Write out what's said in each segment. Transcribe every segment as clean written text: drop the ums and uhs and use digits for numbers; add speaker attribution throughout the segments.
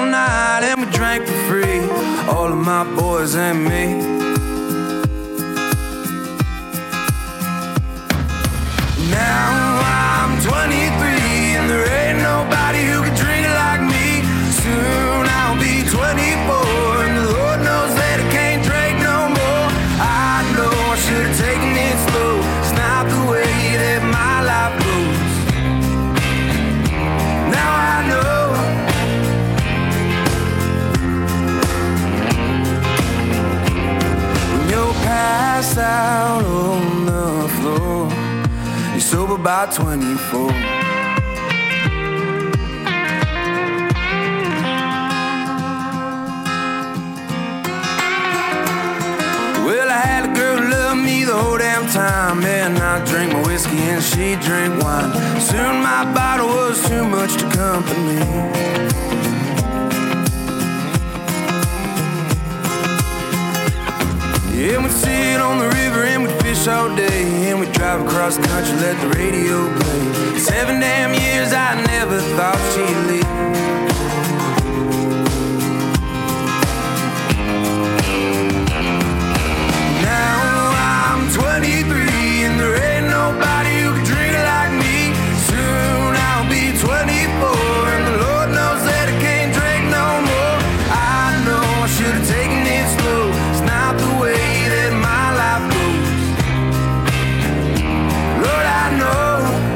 Speaker 1: night and we drank for free, all of my boys and me. Now I'm 23 and there ain't nobody who can drink it like me. Soon I'll be 24 and the Lord knows that I can't drink no more. I know I should have taken it slow, it's not the way that my life goes. Now I know when you're passed out on the floor, you're sober by 24. Well, I had a girl who loved me the whole damn time, and I drank my whiskey and she drank wine. Soon my bottle was too much to company. Yeah, we'd sit on the river and we'd fish all day, and we'd drive across the country, let the radio play. 7 damn years I never thought she'd leave. Now I'm 23 and there ain't nobody who can drink it like me. Soon I'll be 24 and the Lord knows that I can't drink no more. I know I should have taken it slow, it's not the way that my life goes. Lord, I know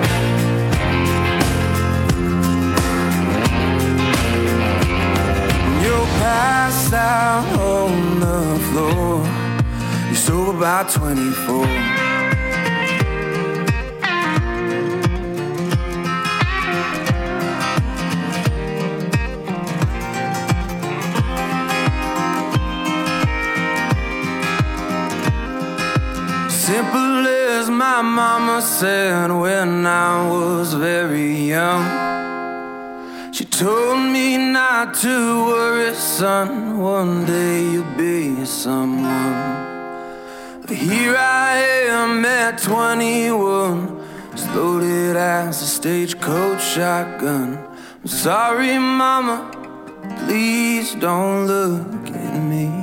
Speaker 1: you're passed out on the floor, you're sober by 24. Simple as my mama said when I was very young. She told me not to worry, son, one day you'll be someone. But here I am at 21, as loaded as a stagecoach shotgun. I'm sorry, mama, please don't look at me.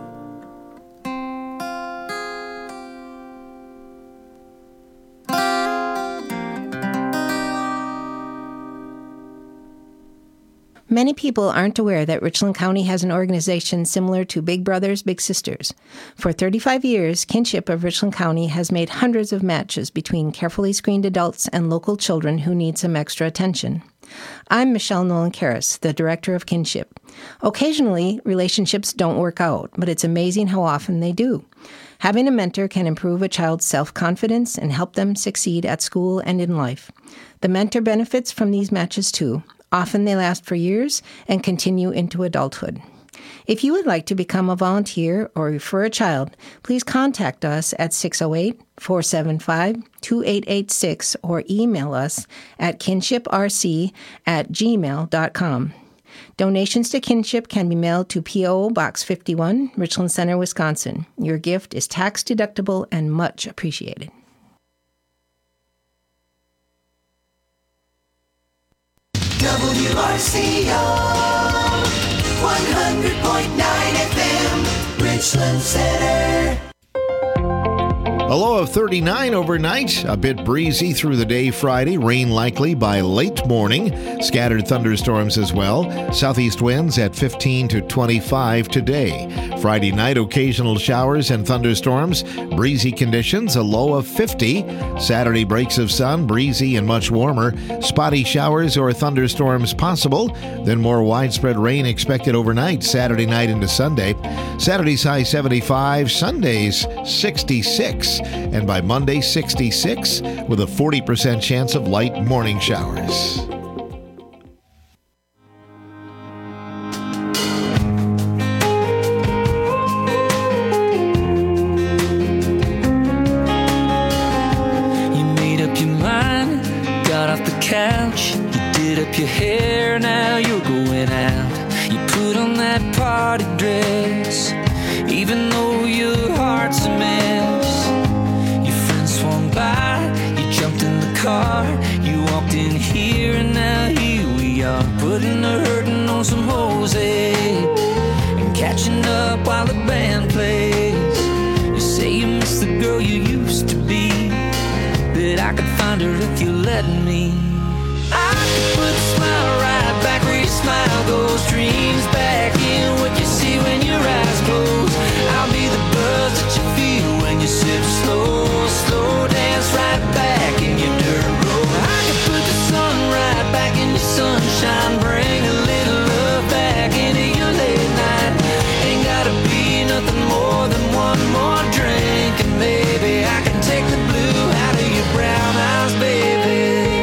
Speaker 2: Many people aren't aware that Richland County has an organization similar to Big Brothers Big Sisters. For 35 years, Kinship of Richland County has made hundreds of matches between carefully screened adults and local children who need some extra attention. I'm Michelle Nolan-Karras, the director of Kinship. Occasionally, relationships don't work out, but it's amazing how often they do. Having a mentor can improve a child's self-confidence and help them succeed at school and in life. The mentor benefits from these matches too. Often they last for years and continue into adulthood. If you would like to become a volunteer or refer a child, please contact us at 608-475-2886 or email us at kinshiprc@gmail.com. Donations to Kinship can be mailed to P.O. Box 51, Richland Center, Wisconsin. Your gift is tax-deductible and much appreciated.
Speaker 3: WRCO 100.9 FM, Richland Center.
Speaker 4: A low of 39 overnight, a bit breezy through the day Friday, rain likely by late morning, scattered thunderstorms as well, southeast winds at 15 to 25 today. Friday night, occasional showers and thunderstorms, breezy conditions, a low of 50. Saturday, breaks of sun, breezy and much warmer, spotty showers or thunderstorms possible, then more widespread rain expected overnight, Saturday night into Sunday. Saturday's high 75, Sunday's 66. And by Monday, 66, with a 40% chance of light morning showers.
Speaker 5: You made up your mind, got off the couch, you did up your hair, now you're going out. You put on that party dress, even though your heart's a mess. Swung by, you jumped in the car, you walked in here, and now here we yard, putting the hurting on some Jose, and catching up while the band plays. You say you miss the girl you used to be, that I could find her if you let me. I could put a smile right back where you smile, those dreams back in what you see when your eyes close. I'll be the buzz that you feel when you sip slow, slow dance right back in your dirt road. I could put the sun right back in your sunshine, bring a little love back into your late night. Ain't gotta be nothing more than one more drink, and maybe I can take the blue out of your brown eyes, baby.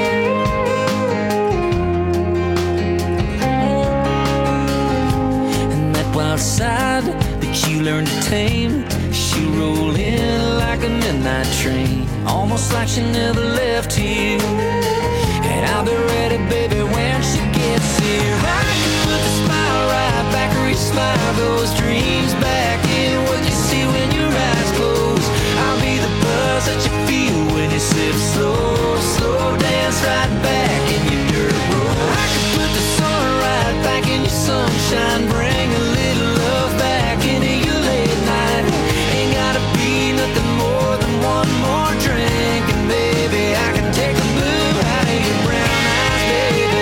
Speaker 5: Side that you learned to tame, she rolled in like a midnight train, almost like she never left here. And I'll be ready, baby, when she gets here. I can put the smile right back where you smile, those dreams back in what you see when your eyes close. I'll be the buzz that you feel when you sip slow, slow dance right back in your dirt road. I can put the sun right back in your sunshine, bring a little love back into your late night. Ain't gotta be nothing more than one more drink, and baby, I can take the blue out of your brown eyes, baby.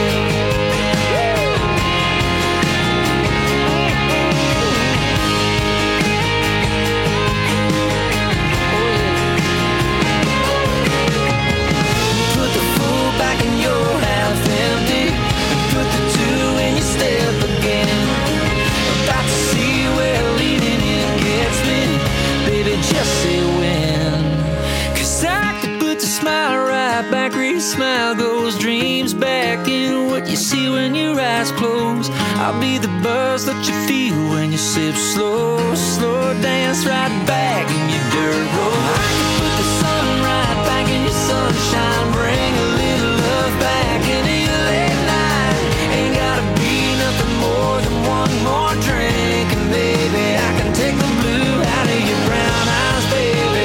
Speaker 5: Put the full back in your half empty, and put the two in your step again. About to see where leaning in gets me, baby, just say when. 'Cause I could put the smile right back where you smile, those dreams back in what you see when your eyes close. I'll be the buzz that you feel when you sip slow, slow dance right back in your dirt road. I could put the sun right back in your sunshine, bring a little love back into your late night. Ain't gotta be nothing more than one more drink, and baby, I can take the blue out of your brown eyes, baby.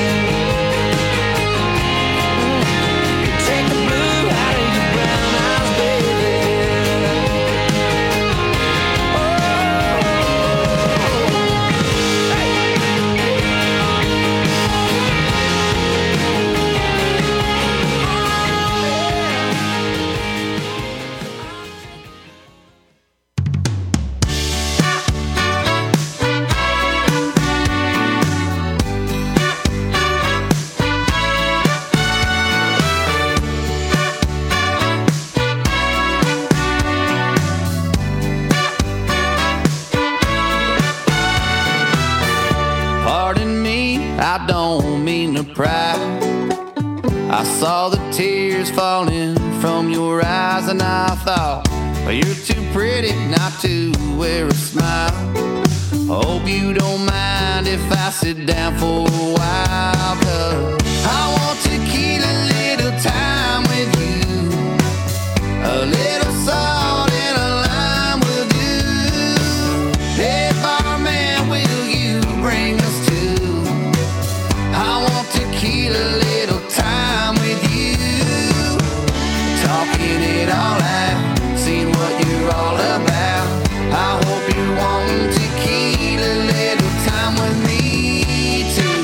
Speaker 5: Take the blue out of your brown eyes, baby.
Speaker 6: Pardon me, I don't mean to pry. I saw the tears falling from your eyes, and I thought, well, you're too pretty not to wear a smile. Hope you don't mind if I sit down for a while, 'cause I want to keep a little time with you. A little salt and a lime will do. Hey, barman, will you bring us to? I want to keep a little time with you. Talking it all out, seeing what you're all about. I hope you're wanting to keep a little time with me too.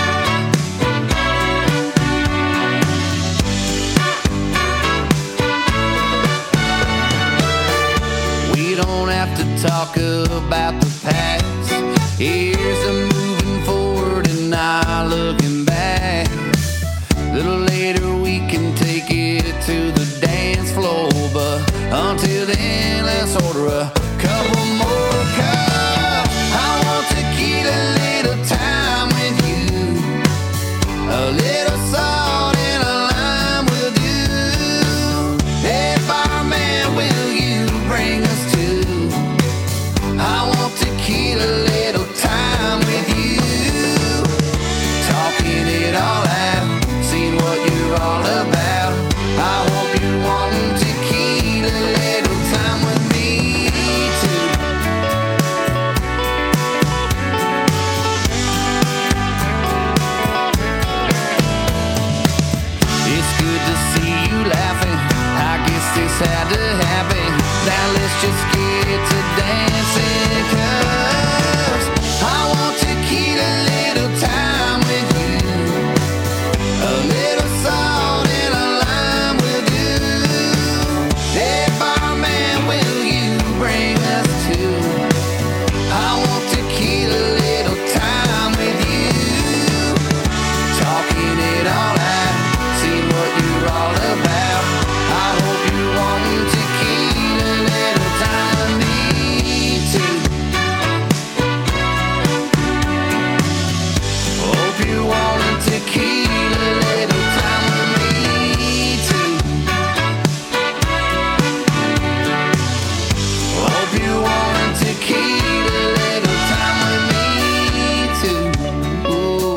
Speaker 6: We don't have to talk about the past. Here's the moving forward and not looking back. A little later we can take it to the dance floor, but until then let's order a couple more cups. I want to keep a little time with you. A little salt and a lime will do. Hey, barman, will you bring us to? I want to keep a little time with you. Talking it all out, seeing what you're all about. I hope you're wanting to keep a little time with me too. dancing, 'cause I want to keep a little time with you, a little salt and a lime with you. Hey barman, will you bring us to? I want to keep a little time with you, talking it all out, see what you're all about. I hope you want to keep a little time with me too. Hope you want to keep a little time with me too. Hope you want to keep a little time with me too. Ooh.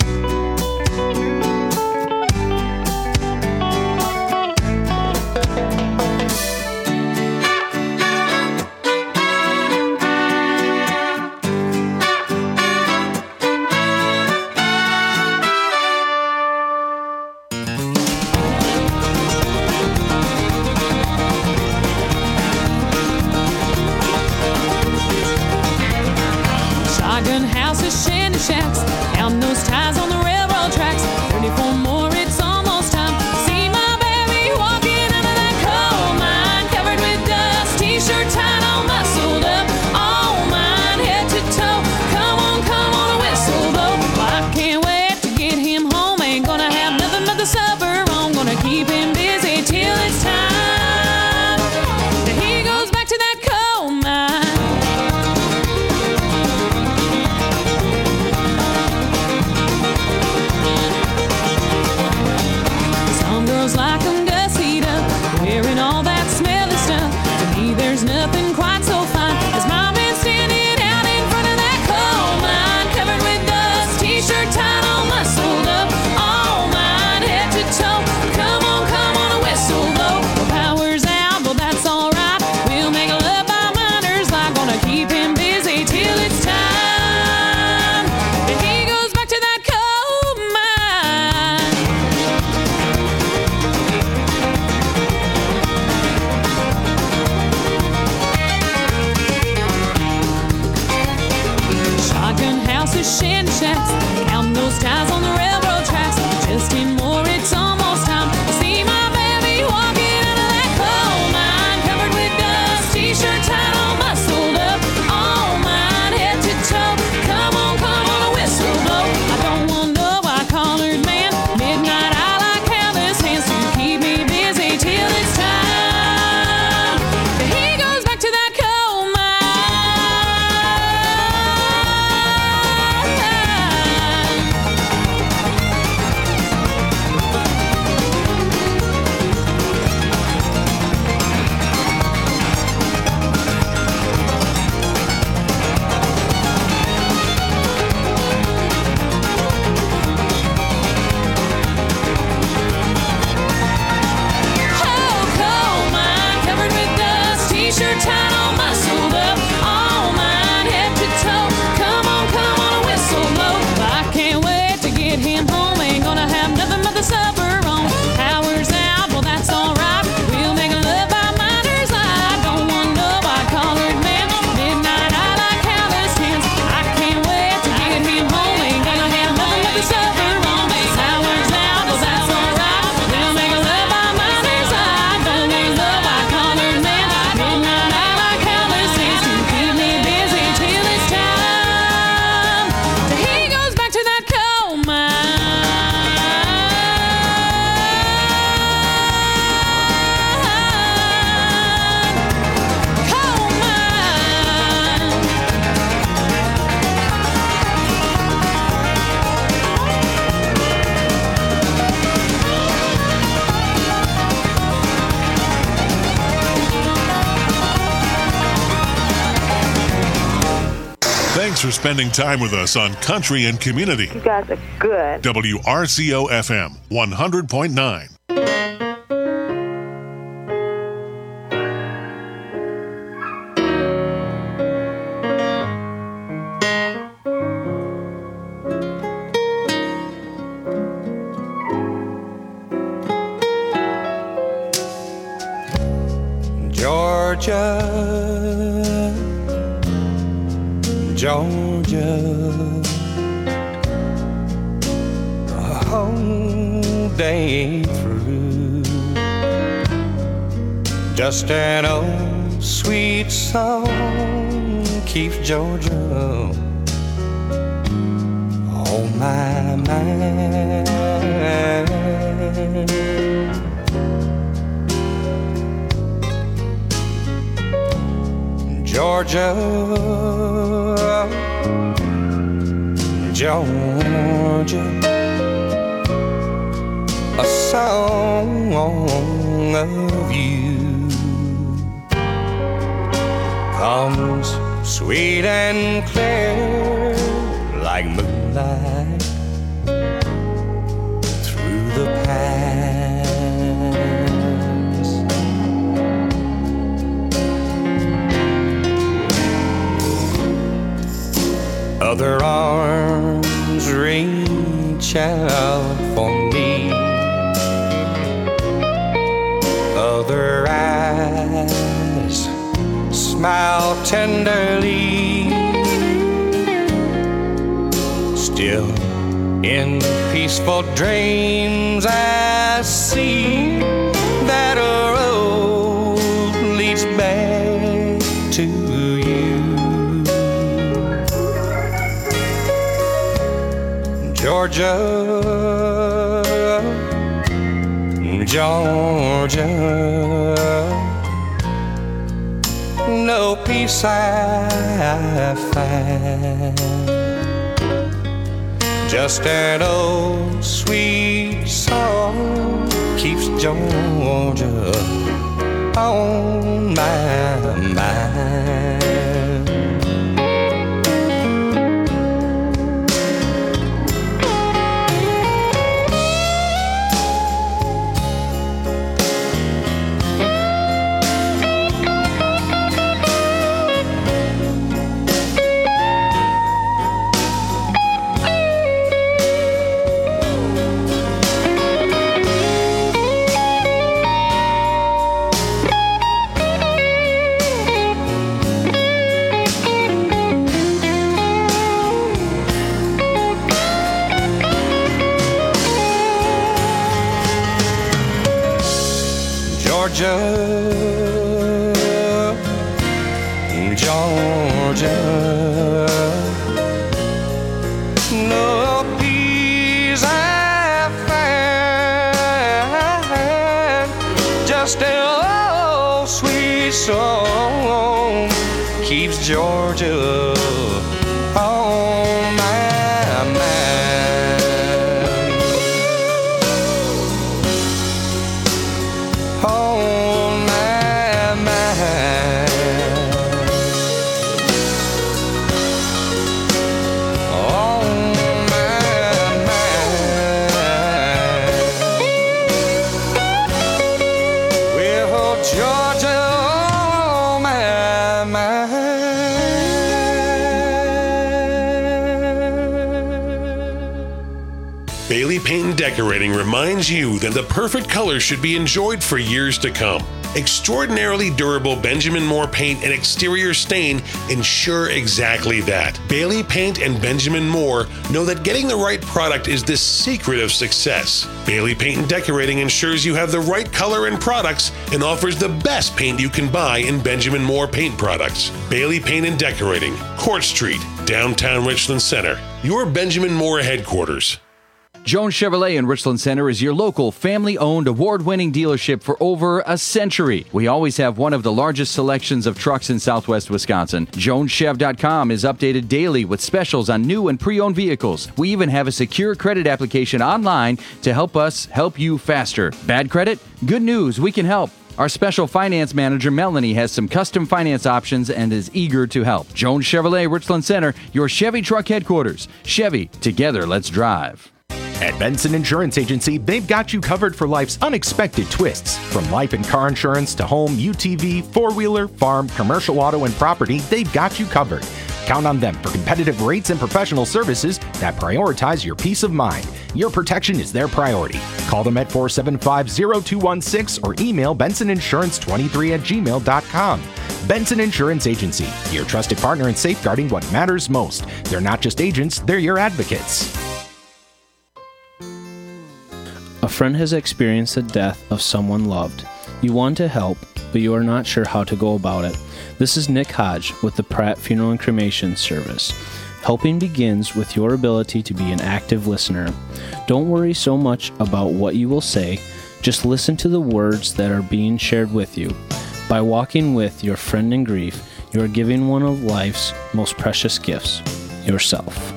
Speaker 7: Shotgun houses, shanty shacks, counting those ties on the railroad tracks. 34 more, it's almost time. See my baby walking out of that coal mine, covered with dust, t-shirt tied on, muscled up, all mine, head to toe. Come on, a whistle blow. Well, I can't wait to get him home. Ain't gonna have nothing but the supper on. Gonna keep him busy till it's time that he goes back to that coal mine. Some girls like them gussied up, wearing all that smelly stuff. To me, there's nothing quite so fine as my man standing out in front of that coal mine, covered with dust, t-shirt tied on, muscled up, all mine, head to toe. Come on, a whistle blow. Well, power's out, but that's alright. We'll make love by miners, like gonna keep him busy till it's time that he goes back to that coal mine. Shotgun houses, shanty shacks, counting those ties on the railroad tracks. Just 10 more, it's almost time. See my baby walking out of that coal mine, covered with dust, t-shirt tied on, muscled up, all mine, head to toe. Come on, a whistle blow. I don't want no white-collared man. Midnight, I like careless hands to keep me busy till it's time that he goes back to that coal
Speaker 8: Thanks for spending time with us on Country and Community.
Speaker 9: You guys are good.
Speaker 8: WRCO FM 100.9.
Speaker 1: Georgia,
Speaker 9: Georgia, the whole day through. Just an old sweet song keeps Georgia on my mind. Georgia, Georgia, a song of you comes sweet and clear like moonlight through the pines. Other arms reach out for me, other eyes smile tenderly. Still in peaceful dreams I see that a road leads back to you. Georgia, Georgia, no peace I find, just an old sweet song keeps Georgia on my mind. Georgia, Georgia, no peace I find, just an old sweet song keeps Georgia on my mind. On my mind. On my mind. Well, Georgia, on my mind.
Speaker 8: Bailey Paint and Decorating reminds you that the perfect color should be enjoyed for years to come. Extraordinarily durable Benjamin Moore paint and exterior stain ensure exactly that. Bailey Paint and Benjamin Moore know that getting the right product is the secret of success. Bailey Paint and Decorating ensures you have the right color and products and offers the best paint you can buy in Benjamin Moore paint products. Bailey Paint and Decorating, Court Street, downtown Richland Center. Your Benjamin Moore headquarters.
Speaker 10: Jones Chevrolet in Richland Center is your local family-owned, award-winning dealership for over a century. We always have one of the largest selections of trucks in southwest Wisconsin. JonesChev.com is updated daily with specials on new and pre-owned vehicles. We even have a secure credit application online to help us help you faster. Bad credit? Good news, we can help. Our special finance manager, Melanie, has some custom finance options and is eager to help. Jones Chevrolet, Richland Center, your Chevy truck headquarters. Chevy, together, let's drive.
Speaker 11: At Benson Insurance Agency, they've got you covered for life's unexpected twists. From life and car insurance to home, UTV, four-wheeler, farm, commercial auto, and property, they've got you covered. Count on them for competitive rates and professional services that prioritize your peace of mind. your protection is their priority. Call them at 475-0216 or email bensoninsurance23@gmail.com. Benson Insurance Agency, your trusted partner in safeguarding what matters most. They're not just agents, they're your advocates.
Speaker 12: A friend has experienced the death of someone loved. You want to help, but you are not sure how to go about it. This is Nick Hodge with the Pratt Funeral and Cremation Service. Helping begins with your ability to be an active listener. Don't worry so much about what you will say, just listen to the words that are being shared with you. By walking with your friend in grief, you are giving one of life's most precious gifts, yourself.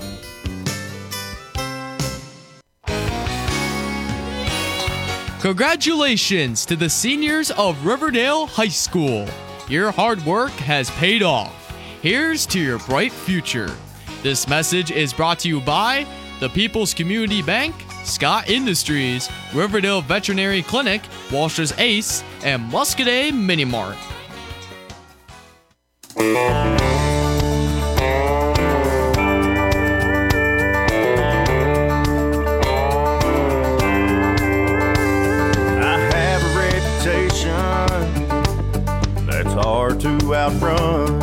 Speaker 13: Congratulations to the seniors of Riverdale High School. Your hard work has paid off. Here's to your bright future. This message is brought to you by the People's Community Bank, Scott Industries, Riverdale Veterinary Clinic, Walsh's Ace, and Muscadet Mini Mart.
Speaker 14: To outrun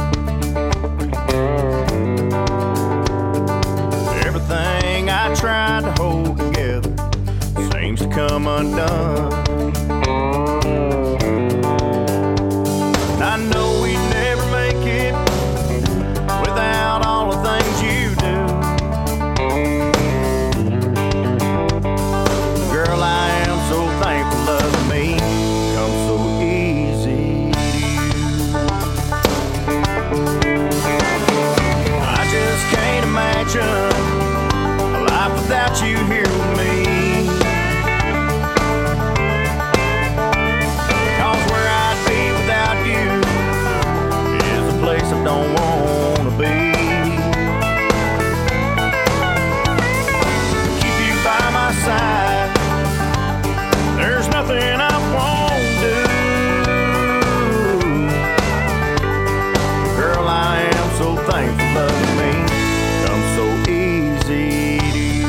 Speaker 14: everything I tried to hold together seems to come undone. I know we never make it without all the things you do. Girl, I am so thankful loving me comes so easy. A life without you here with me. 'Cause where I'd be without you is a place I don't wanna be. Keep you by my side, there's nothing I won't do. Girl, I am so thankful loving me. So easy to you.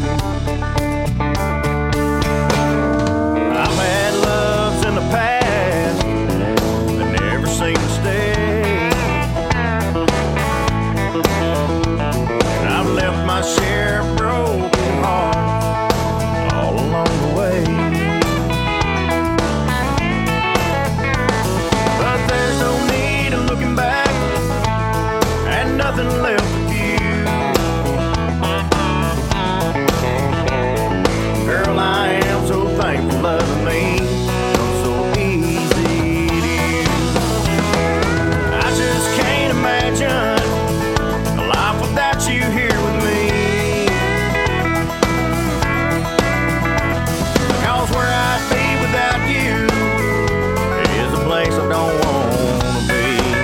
Speaker 14: I've had loves in the past that never seem to stay, and I've left my share of broken hearts all along the way. But there's no need of looking back and nothing left of you. Girl, I am so thankful loving me comes so easy to you. I just can't imagine a life without you here with me. 'Cause where I'd be without you is a place I don't wanna be.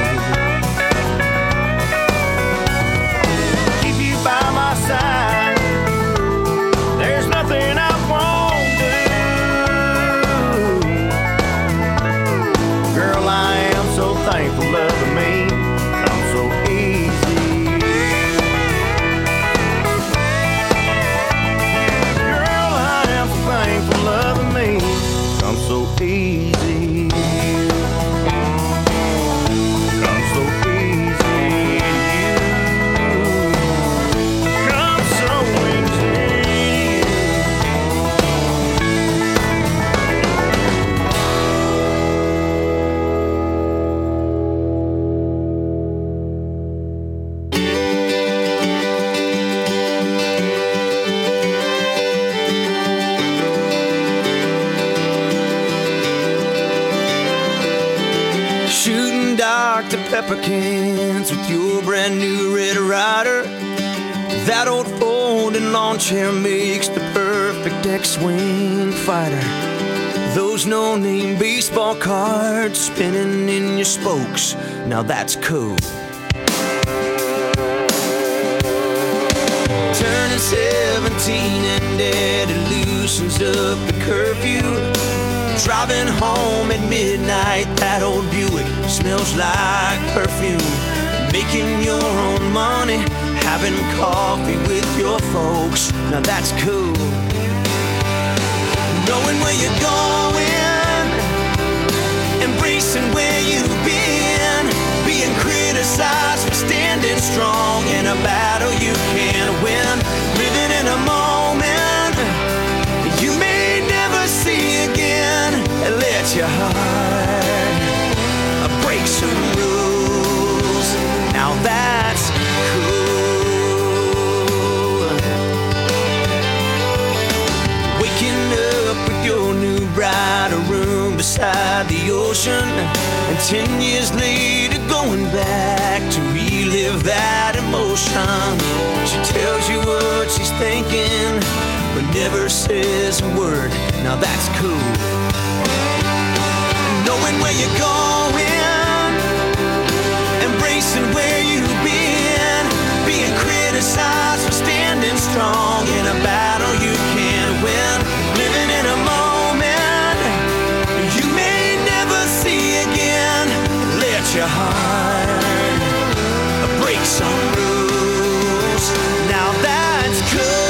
Speaker 14: Keep you by my side, there's nothing I won't do. Girl, I am so thankful loving me comes so easy. Girl, I am so thankful loving me comes so easy. Comes so easy to you. Comes so easy.
Speaker 1: Shooting Dr. Pepper cans with your brand new Red Ryder. That old folding lawn chair makes the perfect X-Wing fighter. Those no-name baseball cards spinning in your spokes, now that's cool. Turning 17 and Daddy loosens up the curfew. Driving home at midnight, that old Buick smells like perfume. Making your own money, having coffee with your folks, now that's cool. knowing where you're going, embracing where you've been, being criticized for standing strong in a battle you can't win, living in a moment you may never see again, and let your heart break some rules. Now that's cool. Waking up with your new bride, a room beside the ocean, and 10 years later going back to relive that emotion. She tells you what she's thinking, but never says a word. Now that's cool. Knowing where you're going, embracing where you've been, being criticized for standing strong in a battle you can't win, living in a moment you may never see again. Let your heart break some rules. Now that's cool.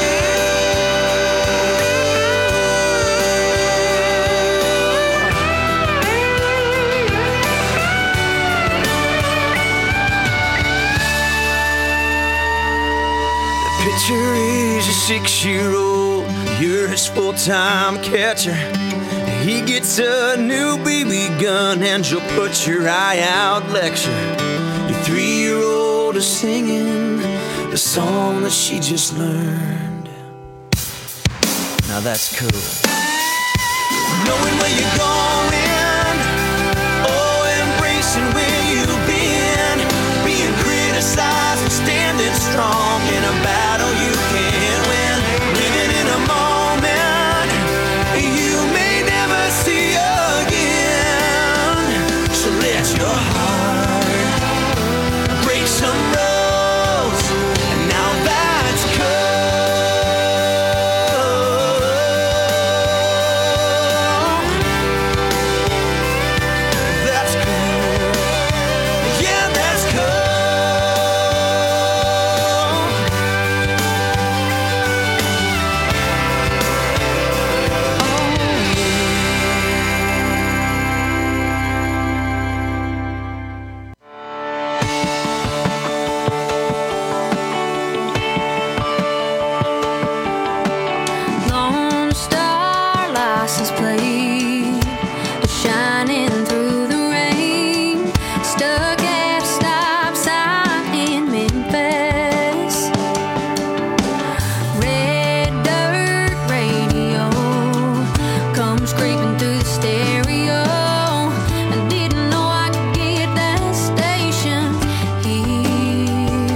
Speaker 1: Picture is a 6-year-old, you're his full-time catcher. He gets a new BB gun and you'll put your eye out lecture. Your 3-year-old is singing the song that she just learned. Now that's cool. Knowing where you're going, oh, embracing where you've been, being criticized for standing strong in a battle you can't win, living in a moment you may never see again. So let your heart break some rules, and now that's cool. That's cool. Yeah, that's cool.
Speaker 15: Lone Star license plate shining through the rain, stuck at a stop sign in Memphis. Red dirt radio comes creeping through the stereo. I didn't know I could get that station here.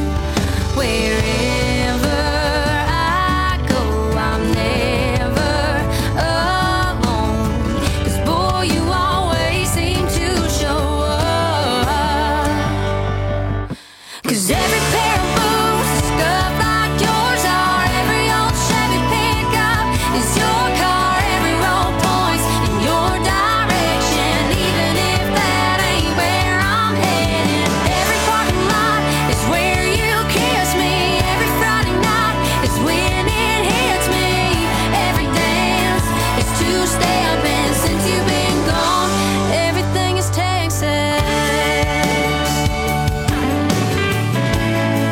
Speaker 15: Wherever I go, I'm never alone. 'Cause boy, you always seem to show up. 'Cause every pair of boots is scuffed like yours are. Every old Chevy pickup is your car. Every road points in your direction, even if that ain't where I'm heading. Every parking lot is where you kiss me. Every Friday night is when it hits me. Every dance is two-step, and since you've been gone, everything is Texas.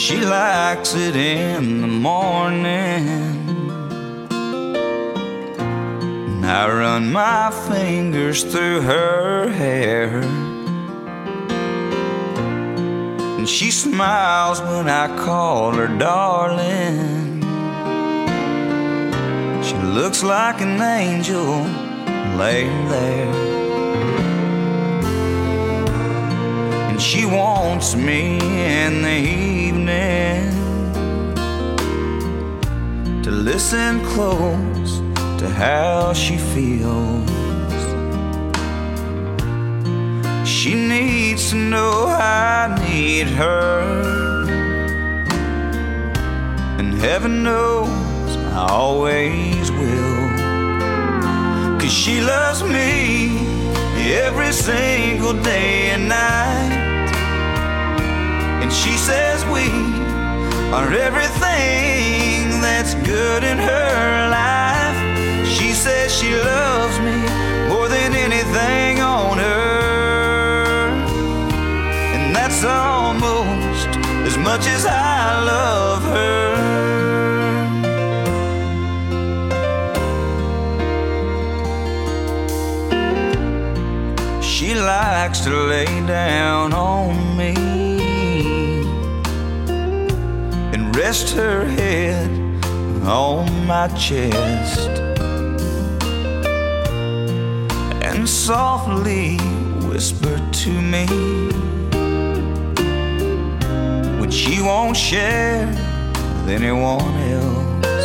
Speaker 16: She likes it in the morning. And I run my fingers through her hair. And she smiles when I call her darling. She looks like an angel laying there. And she wants me in the evening to listen close to how she feels. She needs to know I need her, and heaven knows I always will. 'Cause she loves me every single day and night. And she says we are everything that's good in her life. She says she loves me more than anything on earth. And that's almost as much as I love her. She likes to lay down on me and rest her head on my chest and softly whisper to me when she won't share with anyone else.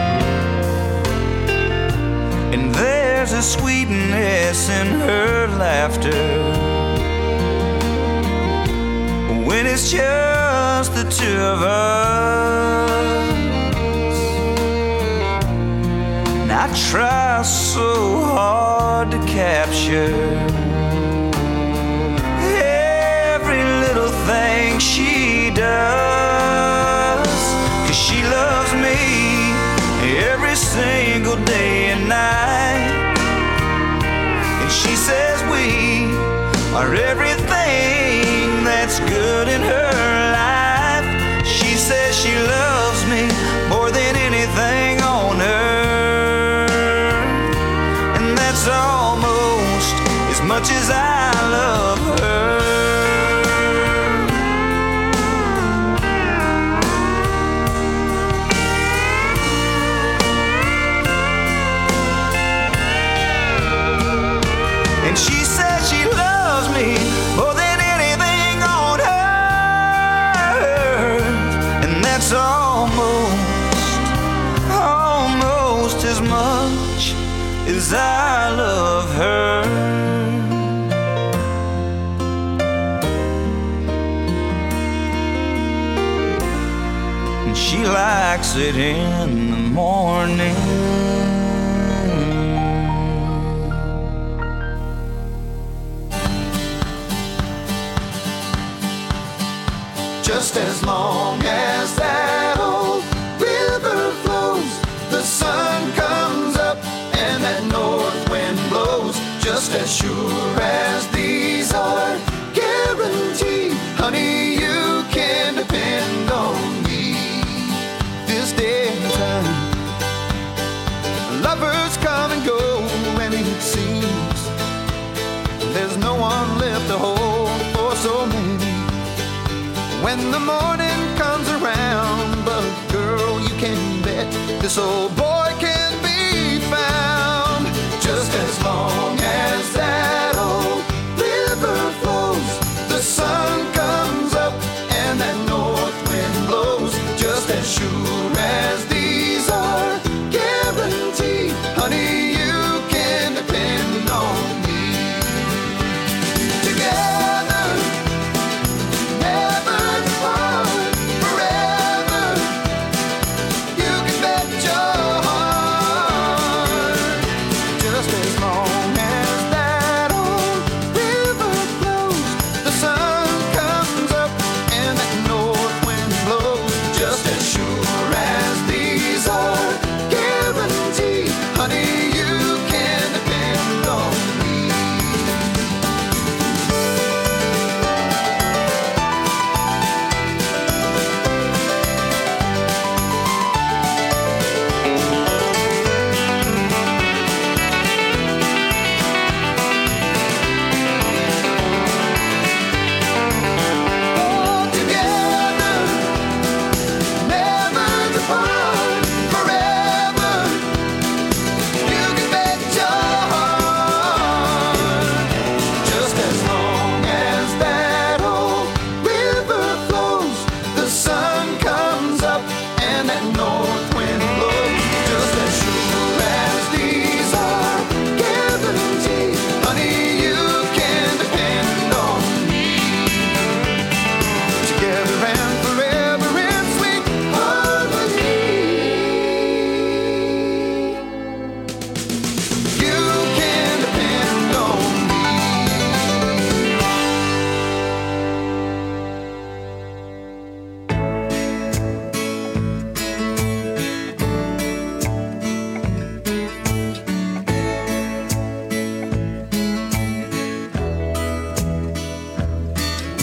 Speaker 16: And there's a sweetness in her laughter when it's just the two of us. And I try so hard to capture every little thing she does. 'Cause she loves me every single day and night. And she says we are everything that's good in her life. She says she loves me more than anything on earth. And that's almost as much as I love her. And she says she loves me more than anything on earth. And that's almost as much as I love her. And she likes it in the morning.
Speaker 3: Just as long as that old river flows, the sun comes up and that north wind blows. Just as sure as these are guaranteed, honey, you can depend on me. This day and time, lovers come and go, and it seems there's no one left to hold for so many. When the morning comes around, but girl, you can bet this old boy can be found. Just as long as that old river flows, the sun comes up and that north wind blows. Just as sure as these are guaranteed, honey, you can depend on me. Together, never apart, forever. You can bet your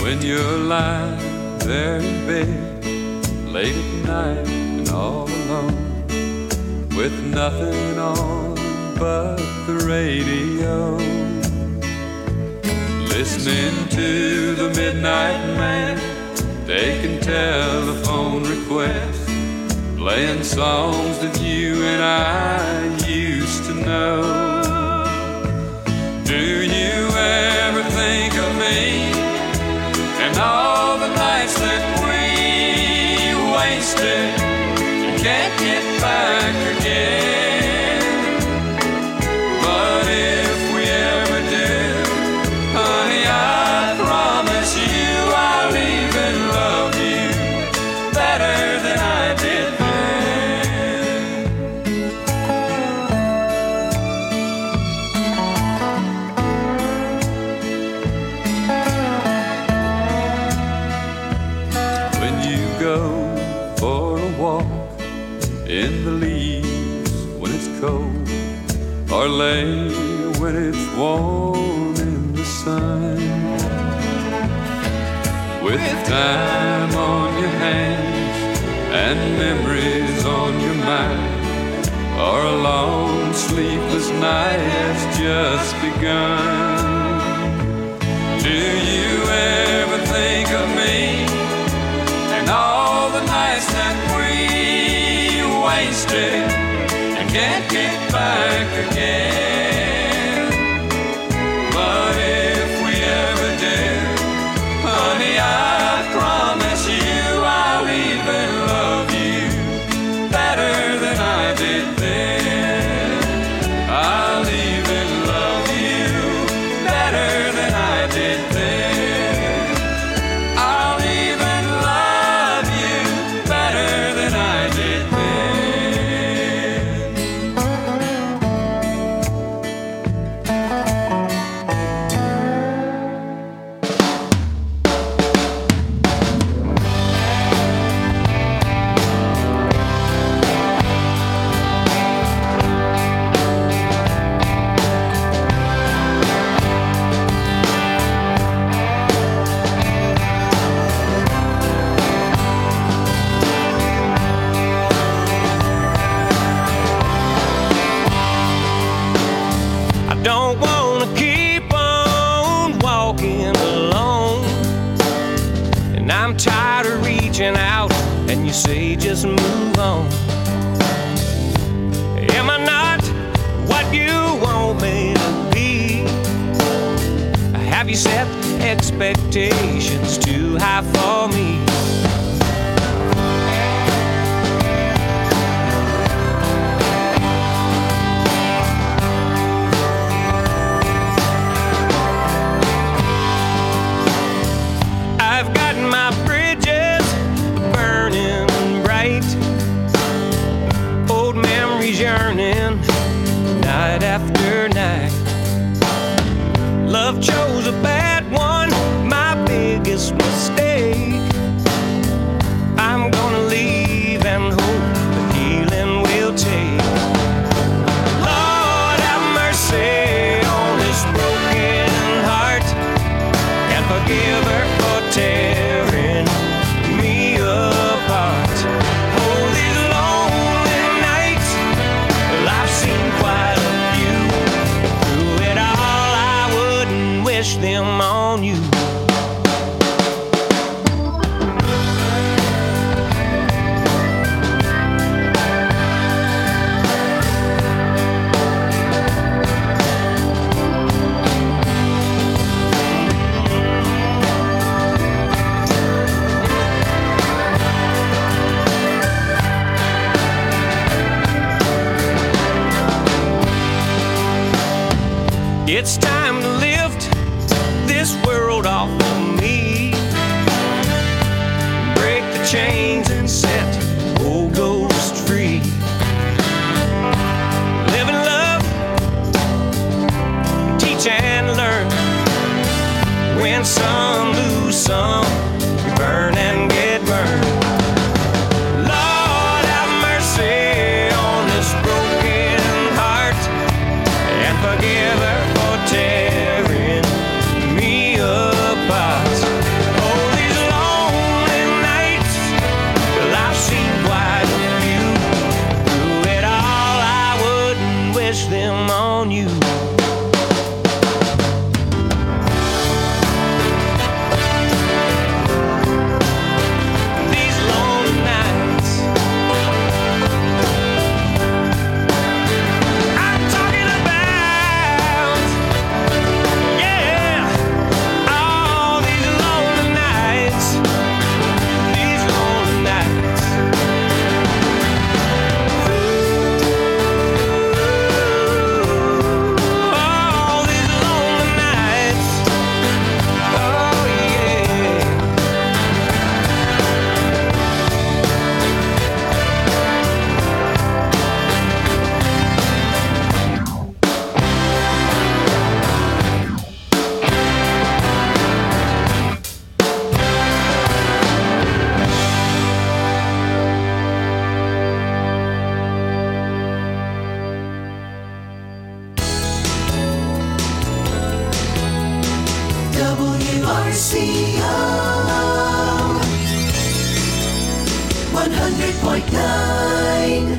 Speaker 17: When you're lying there in bed, late at night and all alone, with nothing on but the radio, listening to the Midnight Man, taking telephone requests, playing songs that you and I used to know. Do you ever think of me and all the nights that we wasted? You can't get back again. But if we ever do, honey, I promise you I'll even love you better than I did then. When you go for a walk in the leaves when it's cold, or lay when it's warm in the sun, with time on your hands and memories on your mind, or a long sleepless night has just begun. Do you ever think of me and all the nights that we wasted and can't get back again? But if we ever do, honey, I promise you I'll even love you better than I did then. I'll even love you better than I did then. I'll even love you better than I did
Speaker 14: I don't wanna keep on walking alone, and I'm tired of reaching out and you say just move on. Am I not what you want me to be? Have you set expectations too high for me? I've got my bridges burning bright, old memories yearning night after night. Love chose a bad one, my biggest mistake. I'm gonna leave and hope the healing will take. Lord, have mercy on this broken heart, and forgive her for tearing me apart. Oh, these lonely nights, well, I've seen quite a few. Through it all, I wouldn't wish them on you. It's time to lift this world off of me, break the chains and set old ghost free. Live and love, teach and learn. Win some, lose some, you burn and get burned. Lord, have mercy on this broken heart, and forgive her for tearing me apart.
Speaker 18: KYCO 100.9.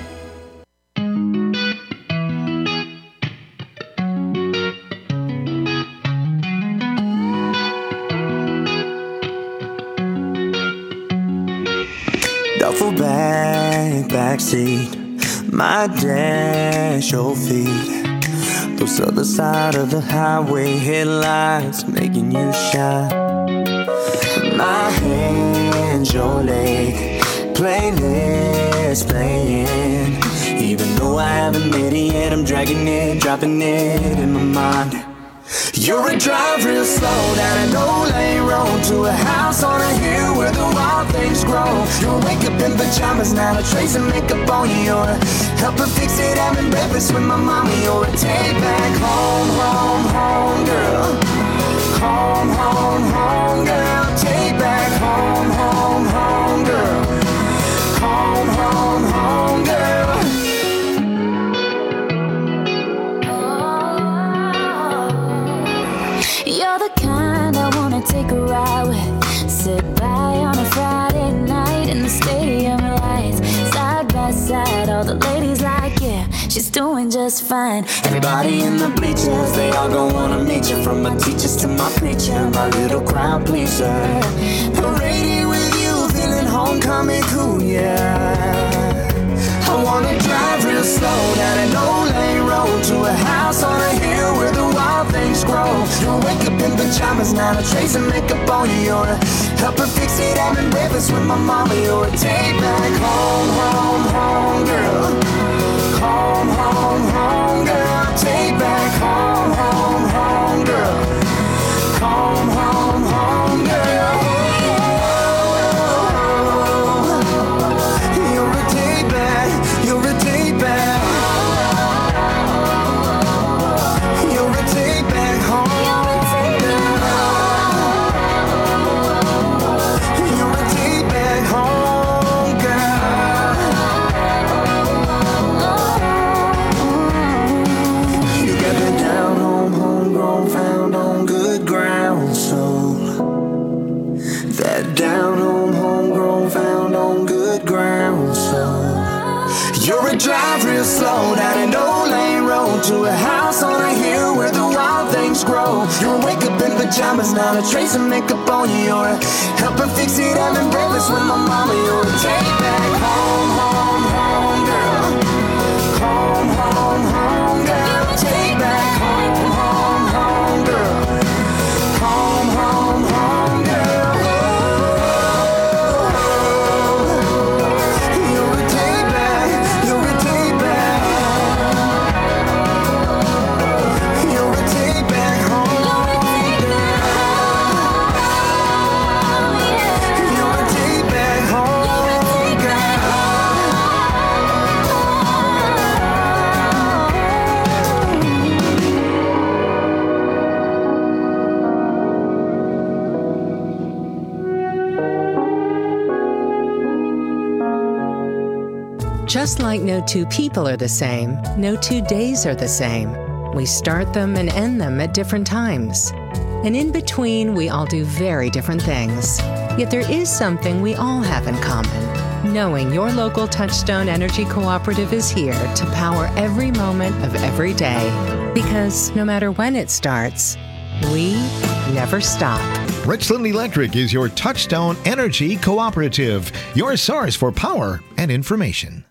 Speaker 19: Duffel bag, backseat, my dash, your feet. Those other side of the highway headlights making you shine. My hands, your leg, playlist playing. Even though I haven't made it yet, I'm dragging it, dropping it in my mind. You're a drive real slow down an old lane road to a house on a hill where the wild things grow. You'll wake up in pajamas, not a trace of makeup on you. You're a help her fix it, having breakfast with my mama. You're a take back home, home, home girl. Home, home, home girl. Take back home, home, home girl. Home, home, home girl.
Speaker 15: You're the kind I wanna take a ride with. Sit by on a Friday night in the stadium lights. Side by side, all the ladies like, yeah, she's doing just fine.
Speaker 19: Everybody in the bleachers, they all gon' wanna meet you. From my teachers to my preacher, my little crowd pleaser. Parading with you, feeling homecoming cool, yeah. I wanna drive real slow down an old lane road to a house on a hill where the wild things grow. You'll wake up in pajamas, not a trace of makeup on you. You're a help her fix it, having breakfast with my mama. You're a take back home, home, home girl. Home, home, home girl. Take back home, home, home girl. Home, home, home girl. Drive real slow down an old lane road to a house on a hill where the wild things grow. You'll wake up in pajamas, not a trace of makeup on you. You're a help her fix it, having breakfast with my mama. You're a take back home, home, home girl. Home, home, home girl. Take back home, home, home girl. Home, home, home girl.
Speaker 20: Just like no two people are the same, no 2 days are the same. We start them and end them at different times. And in between, we all do very different things. Yet there is something we all have in common. Knowing your local Touchstone Energy Cooperative is here to power every moment of every day. Because no matter when it starts, we never stop.
Speaker 4: Richland Electric is your Touchstone Energy Cooperative, your source for power and information.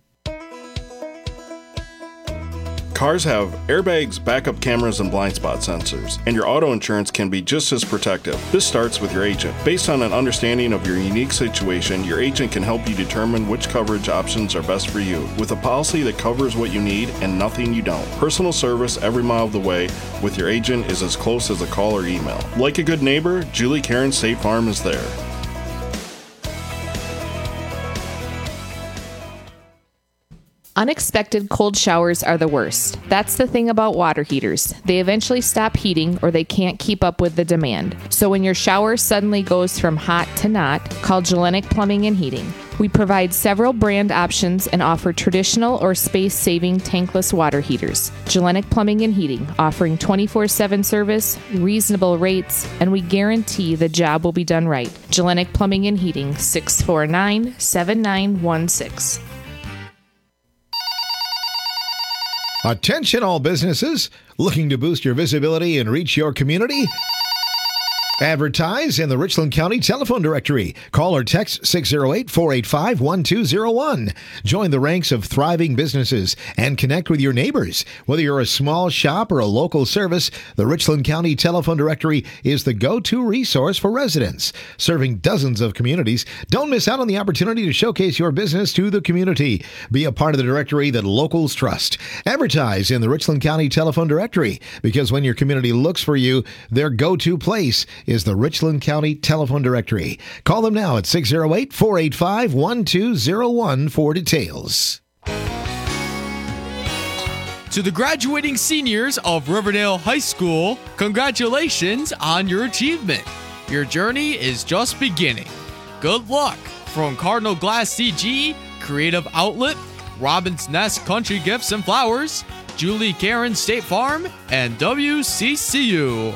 Speaker 21: Cars have airbags, backup cameras, and blind spot sensors, and your auto insurance can be just as protective. This starts with your agent. Based on an understanding of your unique situation, your agent can help you determine which coverage options are best for you, with a policy that covers what you need and nothing you don't. Personal service every mile of the way with your agent is as close as a call or email. Like a good neighbor, Julie Karen State Farm is there.
Speaker 22: Unexpected cold showers are the worst. That's the thing about water heaters. They eventually stop heating or they can't keep up with the demand. So when your shower suddenly goes from hot to not, call Gellenic Plumbing and Heating. We provide several brand options and offer traditional or space-saving tankless water heaters. Gellenic Plumbing and Heating, offering 24/7 service, reasonable rates, and we guarantee the job will be done right. Gellenic Plumbing and Heating, 649-7916.
Speaker 4: Attention all businesses looking to boost your visibility and reach your community. Advertise in the Richland County Telephone Directory. Call or text 608-485-1201. Join the ranks of thriving businesses and connect with your neighbors. Whether you're a small shop or a local service, the Richland County Telephone Directory is the go-to resource for residents. Serving dozens of communities, don't miss out on the opportunity to showcase your business to the community. Be a part of the directory that locals trust. Advertise in the Richland County Telephone Directory, because when your community looks for you, their go-to place is the Richland County Telephone Directory. Call them now at 608-485-1201 for details.
Speaker 13: To the graduating seniors of Riverdale High School, congratulations on your achievement. Your journey is just beginning. Good luck from Cardinal Glass CG, Creative Outlet, Robin's Nest Country Gifts and Flowers, Julie Karen State Farm, and WCCU.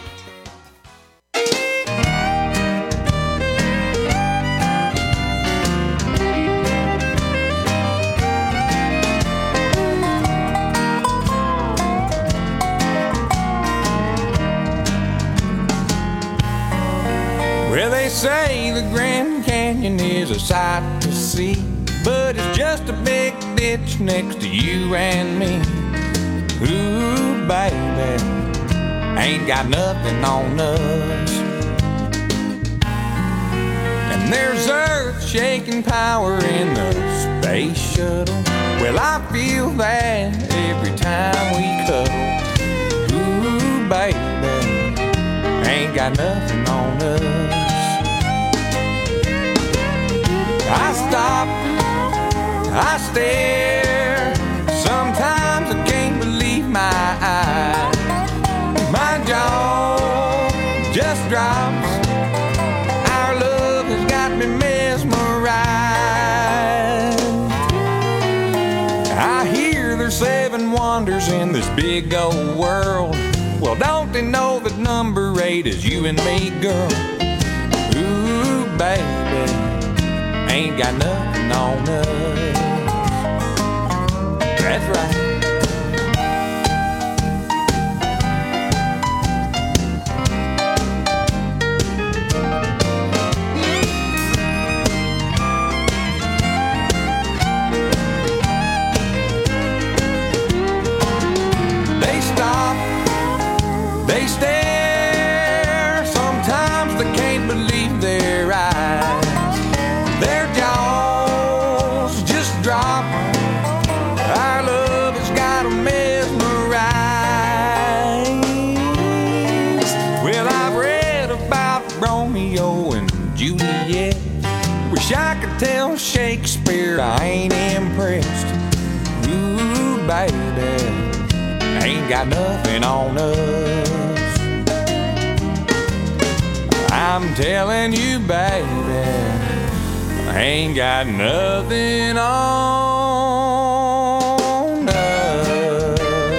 Speaker 14: Well, they say the Grand Canyon is a sight to see, but it's just a big ditch next to you and me. Ooh, baby, ain't got nothing on us. And there's earth-shaking power in the space shuttle. Well, I feel that every time we cuddle. Ooh, baby, ain't got nothing on us. I stop, I stare, sometimes I can't believe my eyes. My jaw just drops, our love has got me mesmerized. I hear there's 7 wonders in this big old world. Well, don't they know that number 8 is you and me, girl? Ooh, baby, ain't got nothing on us. That's right. They stop, they stare, sometimes they can't believe their eyes. Their jaws just drop, our love has got them mesmerized. Well, I've read about Romeo and Juliet, wish I could tell Shakespeare I ain't impressed. Ooh, baby, ain't got nothing on us. I'm telling you, baby, I ain't got nothing on us.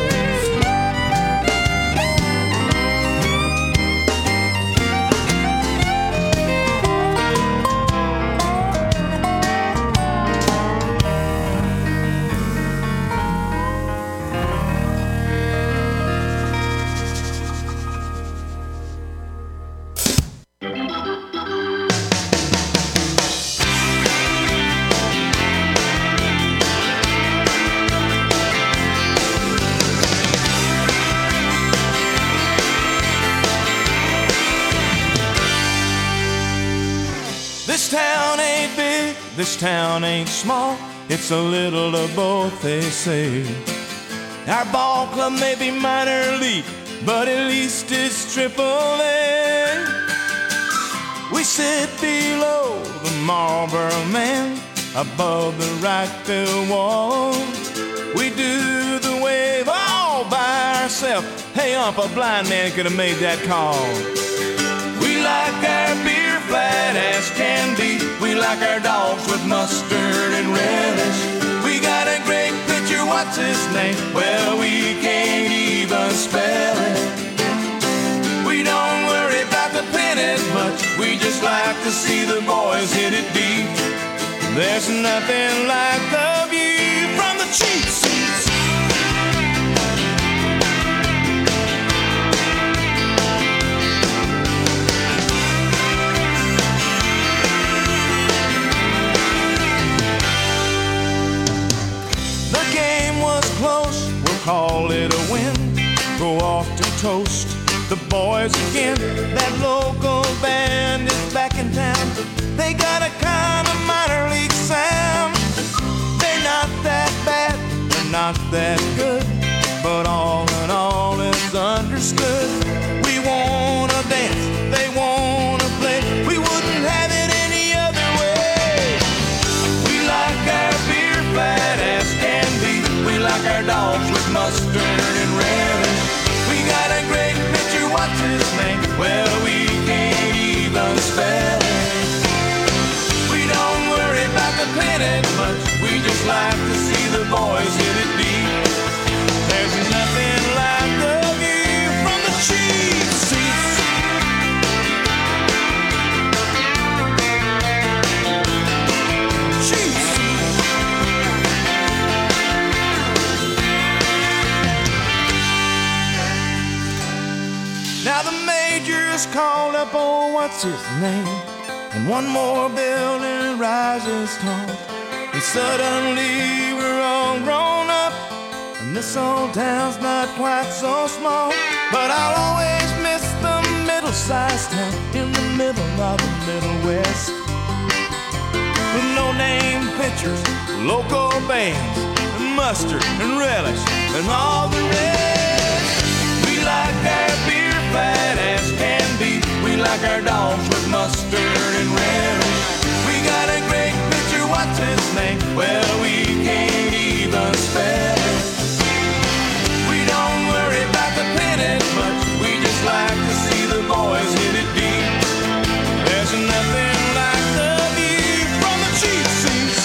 Speaker 3: This town ain't big, this town ain't small. It's a little of both, they say. Our ball club may be minor league, but at least it's Triple-A. We sit below the Marlboro Man, above the right field wall. We do the wave all by ourselves. Hey, a blind man could have made that call. We like our beer
Speaker 14: fat as can be. We like our dogs with mustard and relish. We got a great pitcher, what's his name? Well, we can't even spell it. We don't worry about the pennies much. We just like to see the boys hit it deep. There's nothing like the view from the cheap seats. The game was close, we'll call it a win. Go off to toast the boys again. That local band is back in town. They got a kind of minor league sound. They're not that bad, they're not that good, but all in all it's understood. We wanna dance, they wanna play. We wouldn't have it any other way. We like our beer fat as can be. We like our dogs with mustard and relish. We got a great pitcher, what's his name? Well, we can't even spell it. We don't worry about the pennies much. We just like to see the boys hit it deep. There's nothing like the view from the cheap seats. Cheap seats. Now the major's called up, oh, what's his name? And one more building rises tall. And suddenly we're all grown up, and this old town's not quite so small. But I'll always miss the middle-sized town in the middle of the Middle West, with no-name pitchers, local bands, and mustard and relish, and all the rest. We like our beer fat as can be. We like our dogs with mustard and relish. We got a great pitcher, what's his name? Well, we can't even spell it. We don't worry about the pennies much. We just like to see the boys hit it deep. There's nothing like the view from the cheap seats.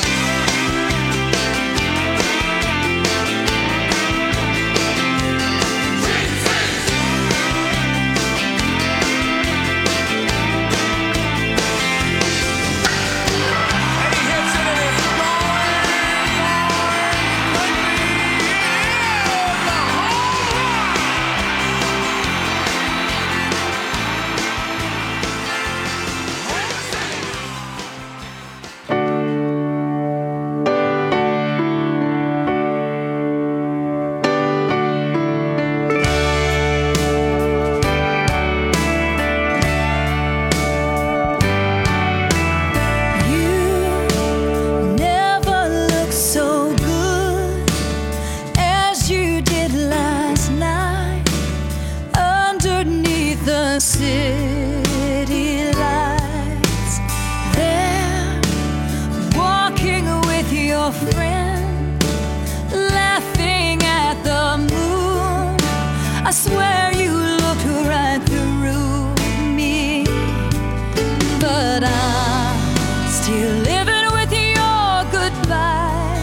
Speaker 15: City lights, there, walking with your friend, laughing at the moon. I swear you looked right through me, but I'm still living with your goodbye,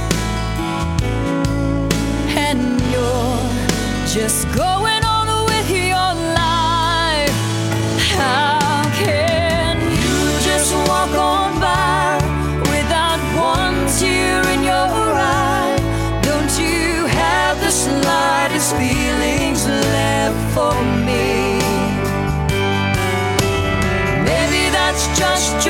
Speaker 15: and you're just going on with your life. How can you just walk on by without one tear in your eye? Don't you have the slightest feelings left for me? Maybe that's just